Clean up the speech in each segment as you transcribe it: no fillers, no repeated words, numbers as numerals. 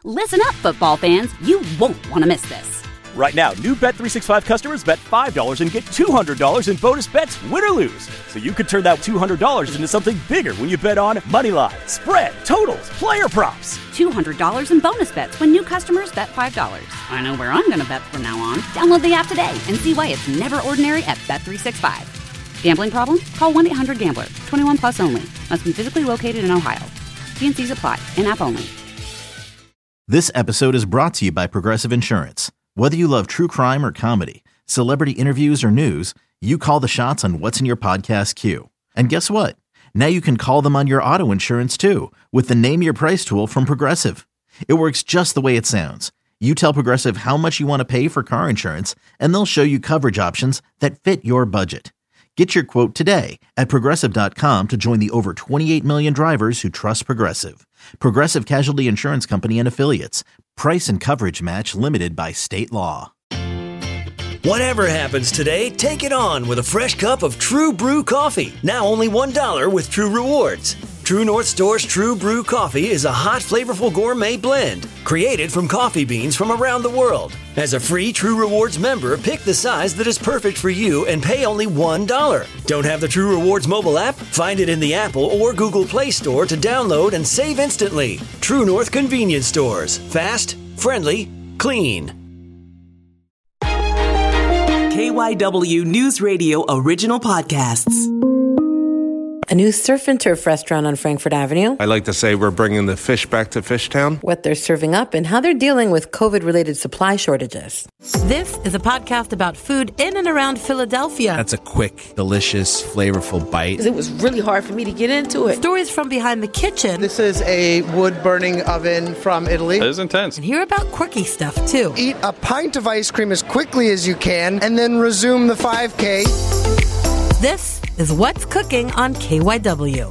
Listen up, football fans. You won't want to miss this. Right now, new Bet365 customers bet $5 and get $200 in bonus bets, win or lose. So you could turn that $200 into something bigger when you bet on money line, spread, totals, player props. $200 in bonus bets when new customers bet $5. I know where I'm going to bet from now on. Download the app today and see why it's never ordinary at Bet365. Gambling problem? Call 1-800-GAMBLER. 21 plus only. Must be physically located in Ohio. T&Cs apply. In-app only. This episode is brought to you by Progressive Insurance. Whether you love true crime or comedy, celebrity interviews or news, you call the shots on what's in your podcast queue. And guess what? Now you can call them on your auto insurance too with the Name Your Price tool from Progressive. It works just the way it sounds. You tell Progressive how much you want to pay for car insurance, and they'll show you coverage options that fit your budget. Get your quote today at Progressive.com to join the over 28 million drivers who trust Progressive. Progressive Casualty Insurance Company and Affiliates. Price and coverage match limited by state law. Whatever happens today, take it on with a fresh cup of True Brew coffee. Now only $1 with True Rewards. True North Store's True Brew coffee is a hot, flavorful gourmet blend created from coffee beans from around the world. As a free True Rewards member, pick the size that is perfect for you and pay only $1. Don't have the True Rewards mobile app? Find it in the Apple or Google Play Store to download and save instantly. True North Convenience Stores. Fast, friendly, clean. KYW News Radio original podcasts. A new surf and turf restaurant on Frankfort Avenue. I like to say we're bringing the fish back to Fishtown. What they're serving up and how they're dealing with COVID-related supply shortages. This is a podcast about food in and around Philadelphia. That's a quick, delicious, flavorful bite. It was really hard for me to get into it. Stories from behind the kitchen. This is a wood-burning oven from Italy. It is intense. And hear about quirky stuff, too. Eat a pint of ice cream as quickly as you can and then resume the 5K. This is What's Cooking on KYW.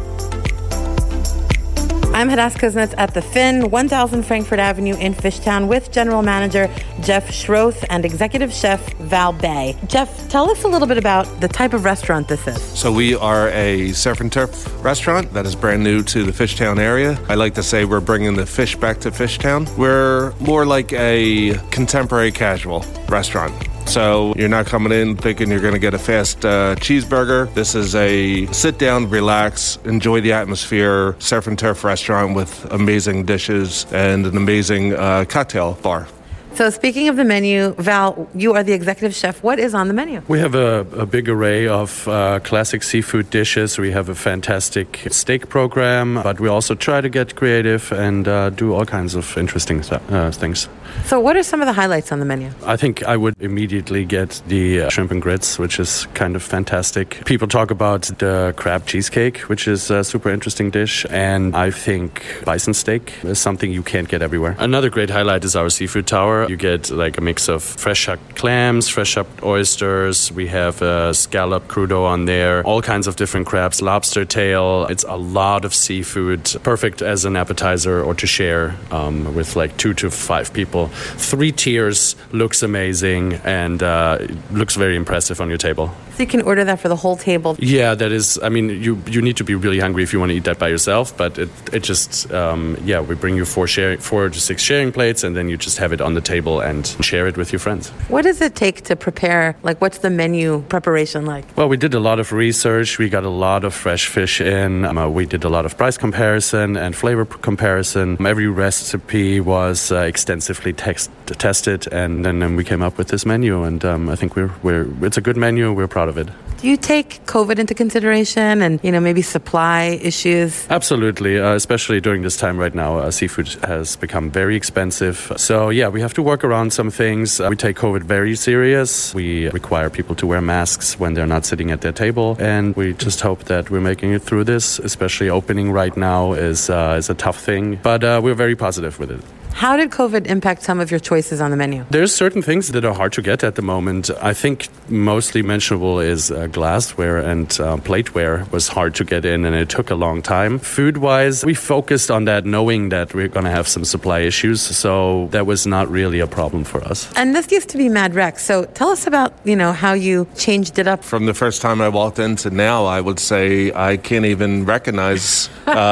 I'm Hadass Kuznets at the Finn, 1000 Frankfort Avenue in Fishtown with General Manager Jeff Schroth and Executive Chef Val Bay. Jeff, tell us a little bit about the type of restaurant this is. So we are a surf and turf restaurant that is brand new to the Fishtown area. I like to say we're bringing the fish back to Fishtown. We're more like a contemporary casual restaurant. So you're not coming in thinking you're going to get a fast cheeseburger. This is a sit down, relax, enjoy the atmosphere, surf and turf restaurant with amazing dishes and an amazing cocktail bar. So speaking of the menu, Val, you are the executive chef. What is on the menu? We have a big array of classic seafood dishes. We have a fantastic steak program, but we also try to get creative and do all kinds of interesting things. So what are some of the highlights on the menu? I think I would immediately get the shrimp and grits, which is kind of fantastic. People talk about the crab cheesecake, which is a super interesting dish. And I think bison steak is something you can't get everywhere. Another great highlight is our seafood tower. You get like a mix of fresh shucked clams, fresh shucked oysters. We have scallop crudo on there, all kinds of different crabs, lobster tail. It's a lot of seafood, perfect as an appetizer or to share with like 2 to 5 people. 3 tiers, looks amazing and looks very impressive on your table. So you can order that for the whole table? Yeah, that is, I mean, you need to be really hungry if you want to eat that by yourself, but it just, we bring you 4 to 6 sharing plates and then you just have it on the table and share it with your friends. What does it take to prepare? Like, what's the menu preparation like? Well, we did a lot of research. We got a lot of fresh fish in. We did a lot of price comparison and flavor comparison. Every recipe was extensively tested, and then we came up with this menu. And I think it's a good menu. We're proud of it. Do you take COVID into consideration and, maybe supply issues? Absolutely, especially during this time right now. Seafood has become very expensive. So, yeah, we have to work around some things. We take COVID very serious. We require people to wear masks when they're not sitting at their table. And we just hope that we're making it through this, especially opening right now is a tough thing. But we're very positive with it. How did COVID impact some of your choices on the menu? There's certain things that are hard to get at the moment. I think mostly mentionable is glassware and plateware was hard to get in, and it took a long time. Food-wise, we focused on that knowing that we're going to have some supply issues, so that was not really a problem for us. And this used to be Mad Rex, so tell us about, how you changed it up. From the first time I walked in to now, I would say I can't even recognize what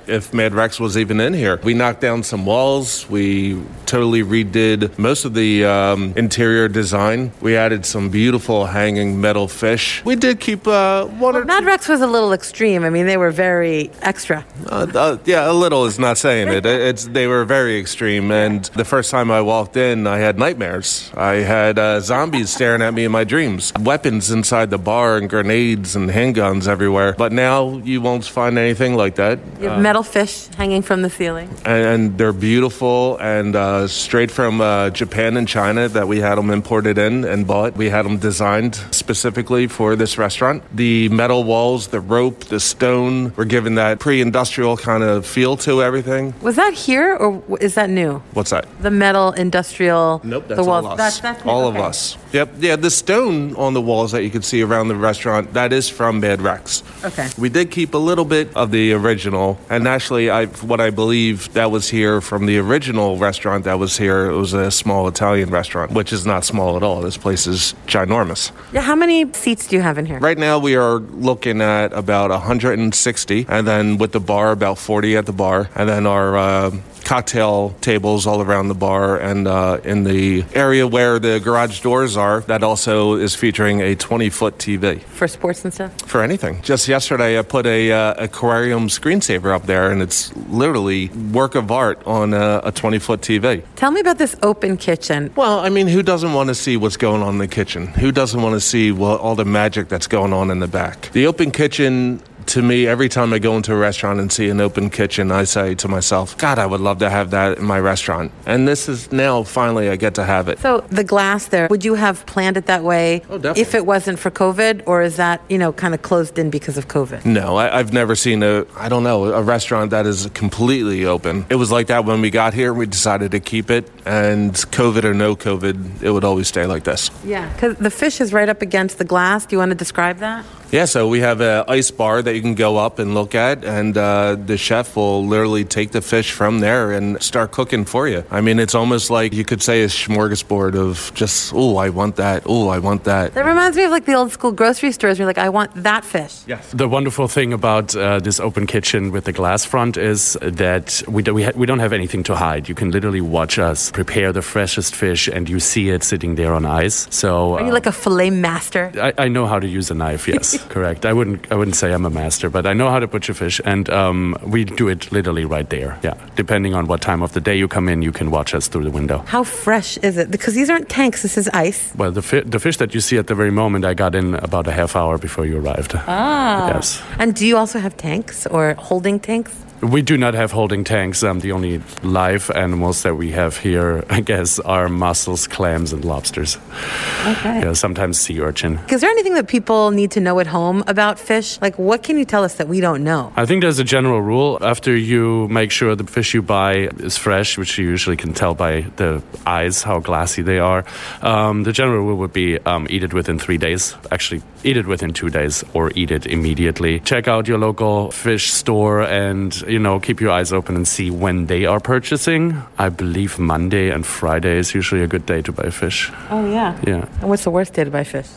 if Mad Rex was even in here. We knocked down some walls. We totally redid most of the interior design. We added some beautiful hanging metal fish. We did keep Mad Rex was a little extreme. I mean, they were very extra. Yeah, a little is not saying it. They were very extreme. And the first time I walked in, I had nightmares. I had zombies staring at me in my dreams. Weapons inside the bar and grenades and handguns everywhere. But now you won't find anything like that. You have metal fish hanging from the ceiling. And they're beautiful and straight from Japan and China that we had them imported in and bought. We had them designed specifically for this restaurant. The metal walls, the rope, the stone, we're giving that pre-industrial kind of feel to everything. Was that here or is that new? What's that? The metal industrial. Nope, that's all us. That's all of us. Yep. Yeah, the stone on the walls that you can see around the restaurant, that is from Mad Rex. Okay. We did keep a little bit of the original, and actually, what I believe that was here from the original restaurant that was here, it was a small Italian restaurant, which is not small at all. This place is ginormous. Yeah, how many seats do you have in here? Right now, we are looking at about 160, and then with the bar, about 40 at the bar, and then our cocktail tables all around the bar, and in the area where the garage doors are, that also is featuring a 20-foot TV. For sports and stuff? For anything. Just yesterday, I put a aquarium screensaver up there, and it's literally work of art on a 20-foot TV. Tell me about this open kitchen. Well, I mean, who doesn't want to see what's going on in the kitchen? Who doesn't want to see all the magic that's going on in the back? The open kitchen, to me, every time I go into a restaurant and see an open kitchen, I say to myself, God, I would love to have that in my restaurant. And this is now, finally, I get to have it. So the glass there, would you have planned it that way if it wasn't for COVID? Or is that, kind of closed in because of COVID? No, I've never seen a restaurant that is completely open. It was like that when we got here. We decided to keep it. And COVID or no COVID, it would always stay like this. Yeah, because the fish is right up against the glass. Do you want to describe that? Yeah, so we have an ice bar that you can go up and look at, and the chef will literally take the fish from there and start cooking for you. I mean, it's almost like you could say a smorgasbord of just, I want that, I want that. That reminds me of like the old school grocery stores where you're like, I want that fish. Yes. The wonderful thing about this open kitchen with the glass front is that we don't have anything to hide. You can literally watch us prepare the freshest fish, and you see it sitting there on ice. So are you like a fillet master? I know how to use a knife, yes. Correct. I wouldn't say I'm a master, but I know how to butcher fish, and we do it literally right there. Yeah. Depending on what time of the day you come in, you can watch us through the window. How fresh is it? Because these aren't tanks, this is ice. Well, the fish that you see at the very moment, I got in about a half hour before you arrived. Ah. Yes. And do you also have tanks or holding tanks? We do not have holding tanks. The only live animals that we have here, I guess, are mussels, clams, and lobsters. Okay. Yeah, sometimes sea urchin. Is there anything that people need to know at home about fish? Like, what can you tell us that we don't know? I think there's a general rule. After you make sure the fish you buy is fresh, which you usually can tell by the eyes, how glassy they are, the general rule would be eat it within 3 days. Actually, eat it within 2 days or eat it immediately. Check out your local fish store and keep your eyes open and see when they are purchasing. I believe Monday and Friday is usually a good day to buy fish. Oh, yeah. Yeah. And what's the worst day to buy fish?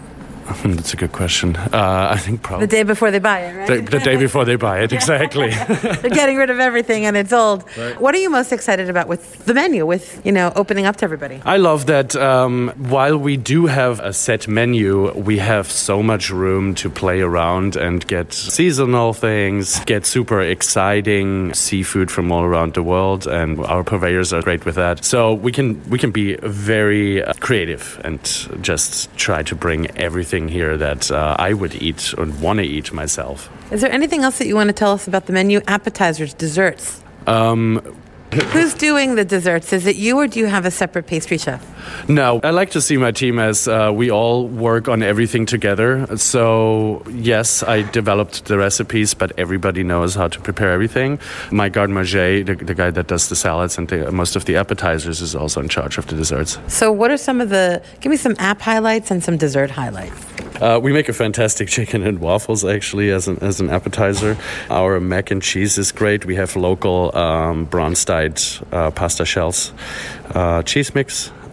That's a good question. I think probably the day before they buy it, right? The day before they buy it, exactly. They're getting rid of everything and it's old. Right. What are you most excited about with the menu, with, opening up to everybody? I love that while we do have a set menu, we have so much room to play around and get seasonal things, get super exciting seafood from all around the world, and our purveyors are great with that. So we can be very creative and just try to bring everything here that I would eat and want to eat myself. Is there anything else that you want to tell us about the menu? Appetizers, desserts? Who's doing the desserts? Is it you or do you have a separate pastry chef? No, I like to see my team as we all work on everything together. So yes, I developed the recipes, but everybody knows how to prepare everything. My garde manger, the guy that does the salads and most of the appetizers, is also in charge of the desserts. So what are give me some app highlights and some dessert highlights. We make a fantastic chicken and waffles, actually, as an appetizer. Our mac and cheese is great. We have local bronze-dyed pasta shells, cheese mix,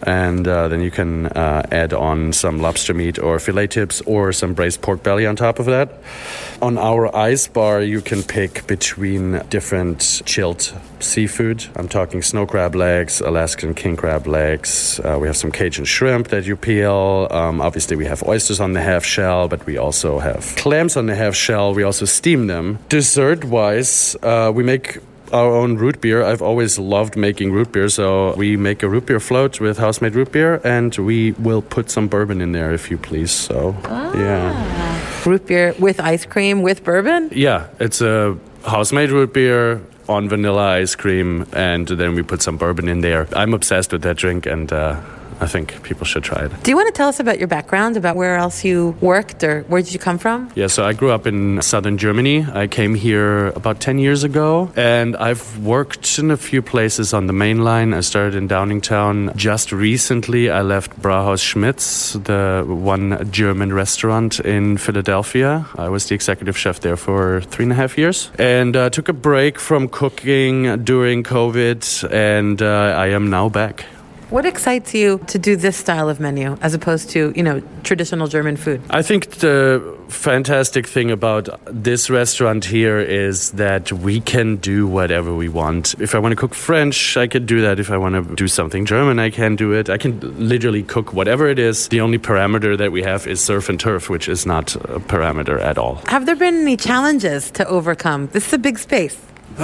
and then you can add on some lobster meat or filet tips or some braised pork belly on top of that. On our ice bar, you can pick between different chilled seafood. I'm talking snow crab legs, Alaskan king crab legs. We have some Cajun shrimp that you peel. Obviously, we have oysters on the half shell, but we also have clams on the half shell. We also steam them. Dessert-wise, we make our own root beer. I've always loved making root beer, so we make a root beer float with house-made root beer, and we will put some bourbon in there, if you please. So, yeah. Root beer with ice cream with bourbon? Yeah, it's a house-made root beer on vanilla ice cream, and then we put some bourbon in there. I'm obsessed with that drink, and I think people should try it. Do you want to tell us about your background, about where else you worked, or where did you come from? Yeah, so I grew up in southern Germany. I came here about 10 years ago, and I've worked in a few places on the main line. I started in Downingtown. Just recently, I left Brauhaus Schmitz, the one German restaurant in Philadelphia. I was the executive chef there for 3.5 years, and took a break from cooking during COVID, and I am now back. What excites you to do this style of menu as opposed to, traditional German food? I think the fantastic thing about this restaurant here is that we can do whatever we want. If I want to cook French, I can do that. If I want to do something German, I can do it. I can literally cook whatever it is. The only parameter that we have is surf and turf, which is not a parameter at all. Have there been any challenges to overcome? This is a big space.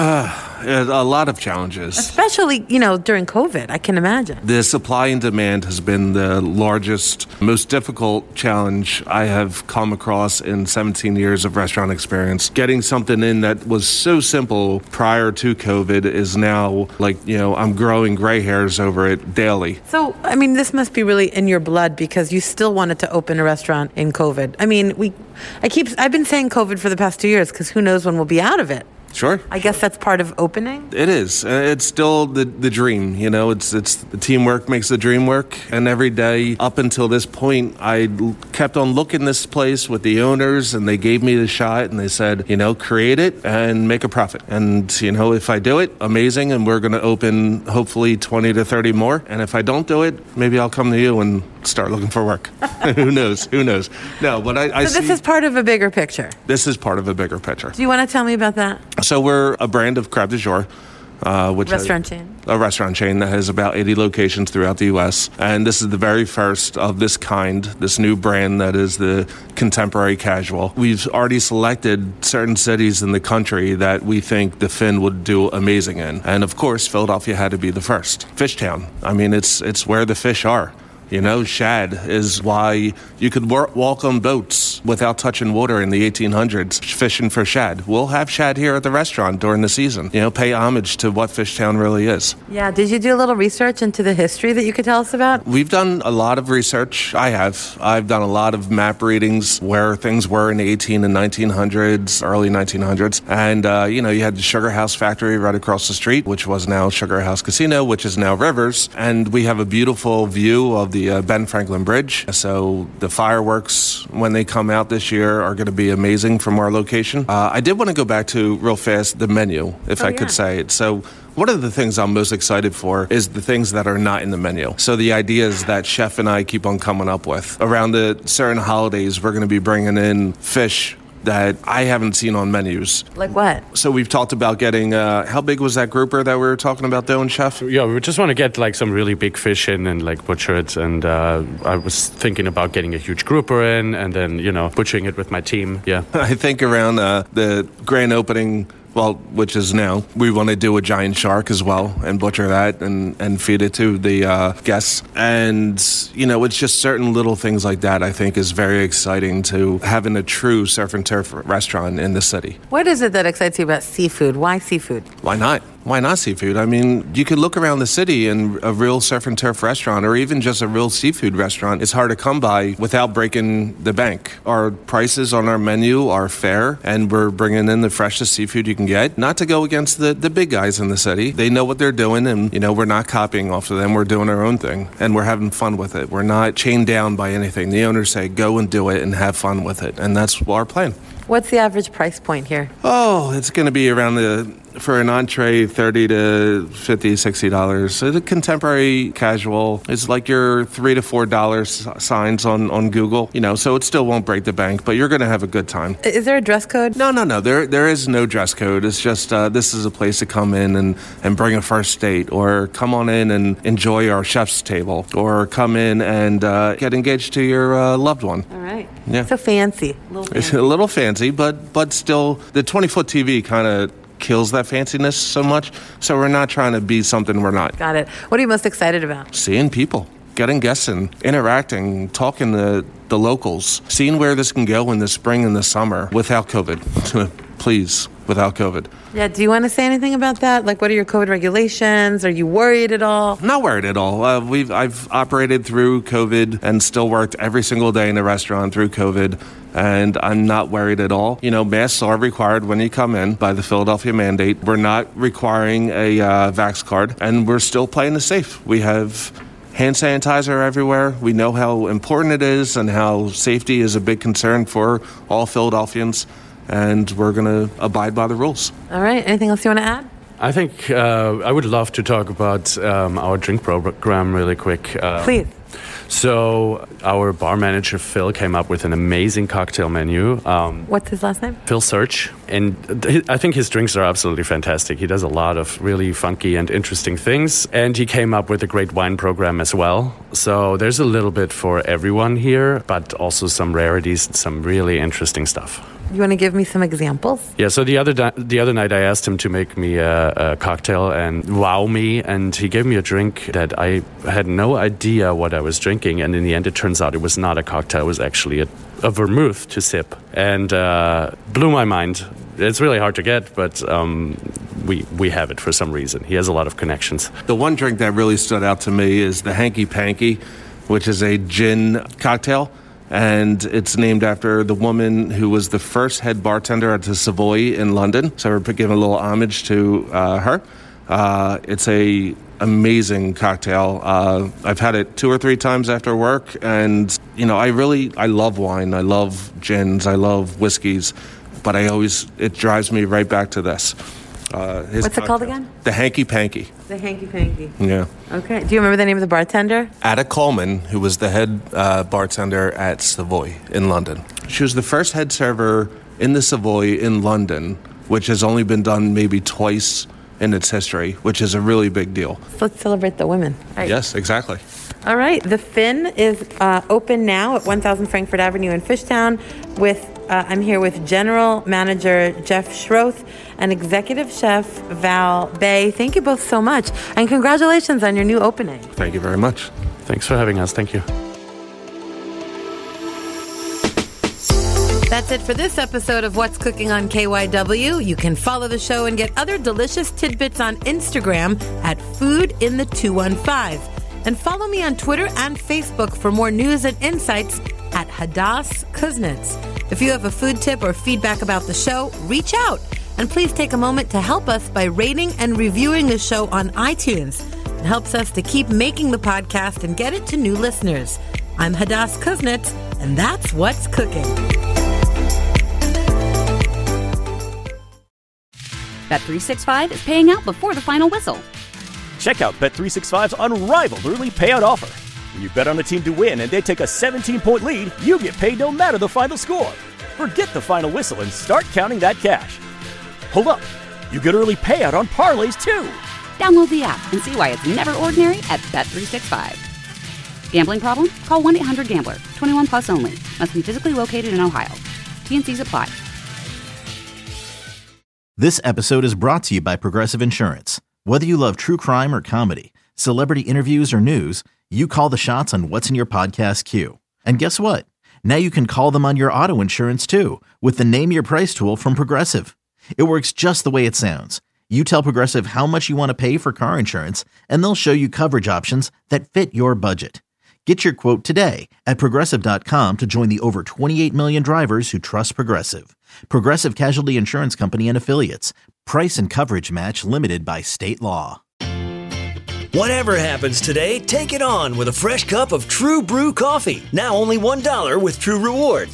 A lot of challenges. Especially, during COVID, I can imagine. The supply and demand has been the largest, most difficult challenge I have come across in 17 years of restaurant experience. Getting something in that was so simple prior to COVID is now I'm growing gray hairs over it daily. So, this must be really in your blood because you still wanted to open a restaurant in COVID. I've been saying COVID for the past 2 years because who knows when we'll be out of it. Sure. I guess that's part of opening? It is. It's still the dream, It's the teamwork makes the dream work. And every day up until this point, I kept on looking this place with the owners, and they gave me the shot, and they said, create it and make a profit. And, if I do it, amazing, and we're going to open hopefully 20 to 30 more. And if I don't do it, maybe I'll come to you and start looking for work. Who knows? No, but I So this is part of a bigger picture? This is part of a bigger picture. Do you want to tell me about that? So we're a brand of Crab du Jour. Which restaurant chain? A restaurant chain that has about 80 locations throughout the U.S. And this is the very first of this kind, this new brand that is the contemporary casual. We've already selected certain cities in the country that we think the Finn would do amazing in. And of course, Philadelphia had to be the first. Fishtown. It's where the fish are. Shad is why you could walk on boats without touching water in the 1800s, fishing for shad. We'll have shad here at the restaurant during the season. Pay homage to what Fishtown really is. Yeah. Did you do a little research into the history that you could tell us about? We've done a lot of research. I've done a lot of map readings where things were in the 18 and 1900s, early 1900s. And, you had the Sugar House factory right across the street, which was now Sugar House Casino, which is now Rivers. And we have a beautiful view of the Ben Franklin Bridge. So the fireworks, when they come out this year, are going to be amazing from our location. I did want to go back to, real fast, the menu, if I could say it. So one of the things I'm most excited for is the things that are not in the menu. So the ideas that Chef and I keep on coming up with. Around the certain holidays, we're going to be bringing in fish that I haven't seen on menus. Like what? So we've talked about getting, how big was that grouper that we were talking about doing, Chef? Yeah, we just want to get some really big fish in and butcher it. And I was thinking about getting a huge grouper in and then, butchering it with my team. Yeah. I think around the grand opening, which is now, we want to do a giant shark as well and butcher that and feed it to the guests. And, it's just certain little things like that I think is very exciting to having a true surf and turf restaurant in the city. What is it that excites you about seafood? Why seafood? Why not? Why not seafood? You could look around the city and a real surf and turf restaurant or even just a real seafood restaurant is hard to come by without breaking the bank. Our prices on our menu are fair and we're bringing in the freshest seafood you can get. Not to go against the big guys in the city. They know what they're doing and, we're not copying off of them. We're doing our own thing and we're having fun with it. We're not chained down by anything. The owners say, go and do it and have fun with it. And that's our plan. What's the average price point here? Oh, it's going to be around the For an entree, $30 to $50, $60. The contemporary casual is like your $3 to $4 signs on Google, so it still won't break the bank, but you're going to have a good time. Is there a dress code? No. There is no dress code. It's just this is a place to come in and bring a first date, or come on in and enjoy our chef's table, or come in and get engaged to your loved one. All right. Yeah. So fancy. It's a little fancy, but still, the 20-foot TV kind of kills that fanciness so much. So we're not trying to be something we're not. Got it. What are you most excited about? Seeing people, getting guests in, interacting, talking to the locals, seeing where this can go in the spring and the summer without COVID. Please, without COVID. Yeah, do you want to say anything about that? Like, what are your COVID regulations? Are you worried at all? Not worried at all. I've operated through COVID and still worked every single day in the restaurant through COVID, and I'm not worried at all. Masks are required when you come in by the Philadelphia mandate. We're not requiring a vax card, and we're still playing it safe. We have hand sanitizer everywhere. We know how important it is and how safety is a big concern for all Philadelphians. And we're going to abide by the rules. All right. Anything else you want to add? I think I would love to talk about our drink program really quick. Please. So our bar manager, Phil, came up with an amazing cocktail menu. What's his last name? Phil Search. And I think his drinks are absolutely fantastic. He does a lot of really funky and interesting things. And he came up with a great wine program as well. So there's a little bit for everyone here, but also some rarities and some really interesting stuff. You want to give me some examples? Yeah, so the other night I asked him to make me a cocktail and wow me, and he gave me a drink that I had no idea what I was drinking, and in the end it turns out it was not a cocktail, it was actually a vermouth to sip, and blew my mind. It's really hard to get, but we have it for some reason. He has a lot of connections. The one drink that really stood out to me is the Hanky Panky, which is a gin cocktail. And it's named after the woman who was the first head bartender at the Savoy in London. So we're giving a little homage to her. It's a amazing cocktail. I've had it 2 or 3 times after work. And, I love wine. I love gins. I love whiskeys. But it drives me right back to this. What's it called again? The Hanky Panky. The Hanky Panky. Yeah. Okay. Do you remember the name of the bartender? Ada Coleman, who was the head bartender at Savoy in London. She was the first head server in the Savoy in London, which has only been done maybe twice in its history, which is a really big deal. So let's celebrate the women. Right. Yes, exactly. All right. The Finn is open now at 1000 Frankfurt Avenue in Fishtown with I'm here with General Manager Jeff Schroth and Executive Chef Val Bay. Thank you both so much. And congratulations on your new opening. Thank you very much. Thanks for having us. Thank you. That's it for this episode of What's Cooking on KYW. You can follow the show and get other delicious tidbits on Instagram at foodinthe215. And follow me on Twitter and Facebook for more news and insights at Hadass Kuznets. If you have a food tip or feedback about the show, reach out. And please take a moment to help us by rating and reviewing the show on iTunes. It helps us to keep making the podcast and get it to new listeners. I'm Hadass Kuznets, and that's What's Cooking. Bet365 is paying out before the final whistle. Check out Bet365's unrivaled early payout offer. When you bet on a team to win and they take a 17-point lead, you get paid no matter the final score. Forget the final whistle and start counting that cash. Hold up. You get early payout on parlays, too. Download the app and see why it's never ordinary at Bet365. Gambling problem? Call 1-800-GAMBLER. 21 plus only. Must be physically located in Ohio. T&Cs apply. This episode is brought to you by Progressive Insurance. Whether you love true crime or comedy, celebrity interviews or news, you call the shots on what's in your podcast queue. And guess what? Now you can call them on your auto insurance too with the Name Your Price tool from Progressive. It works just the way it sounds. You tell Progressive how much you want to pay for car insurance, and they'll show you coverage options that fit your budget. Get your quote today at Progressive.com to join the over 28 million drivers who trust Progressive. Progressive Casualty Insurance Company and Affiliates. Price and coverage match limited by state law. Whatever happens today, take it on with a fresh cup of True Brew coffee. Now only $1 with True Rewards.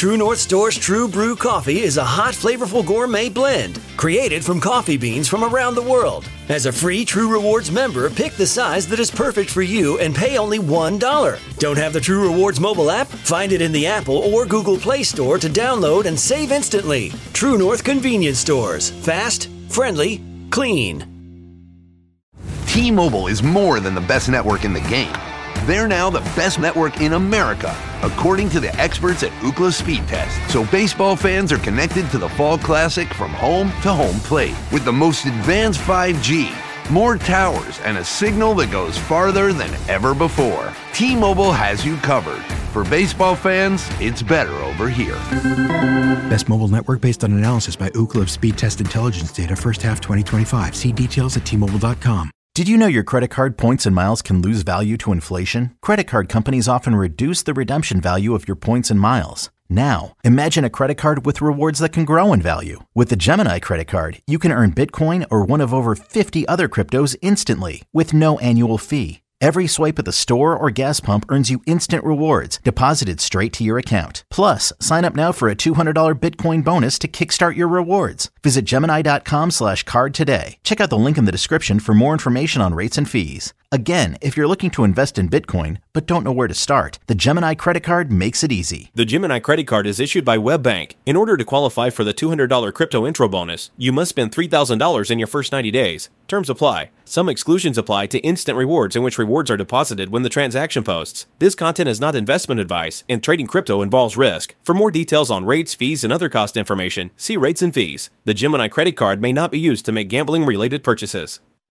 True North Store's True Brew Coffee is a hot, flavorful gourmet blend created from coffee beans from around the world. As a free True Rewards member, pick the size that is perfect for you and pay only $1. Don't have the True Rewards mobile app? Find it in the Apple or Google Play Store to download and save instantly. True North Convenience Stores. Fast, friendly, clean. T-Mobile is more than the best network in the game. They're now the best network in America, according to the experts at Ookla Speed Test. So baseball fans are connected to the Fall Classic from home to home plate with the most advanced 5G, more towers, and a signal that goes farther than ever before. T-Mobile has you covered. For baseball fans, it's better over here. Best mobile network based on analysis by Ookla of Speed Test Intelligence data first half 2025. See details at T-Mobile.com. Did you know your credit card points and miles can lose value to inflation? Credit card companies often reduce the redemption value of your points and miles. Now, imagine a credit card with rewards that can grow in value. With the Gemini credit card, you can earn Bitcoin or one of over 50 other cryptos instantly with no annual fee. Every swipe at the store or gas pump earns you instant rewards deposited straight to your account. Plus, sign up now for a $200 Bitcoin bonus to kickstart your rewards. Visit Gemini.com/card today. Check out the link in the description for more information on rates and fees. Again, if you're looking to invest in Bitcoin but don't know where to start, the Gemini credit card makes it easy. The Gemini credit card is issued by WebBank. In order to qualify for the $200 crypto intro bonus, you must spend $3,000 in your first 90 days. Terms apply. Some exclusions apply to instant rewards in which rewards are deposited when the transaction posts. This content is not investment advice, and trading crypto involves risk. For more details on rates, fees, and other cost information, see rates and fees. The Gemini credit card may not be used to make gambling-related purchases.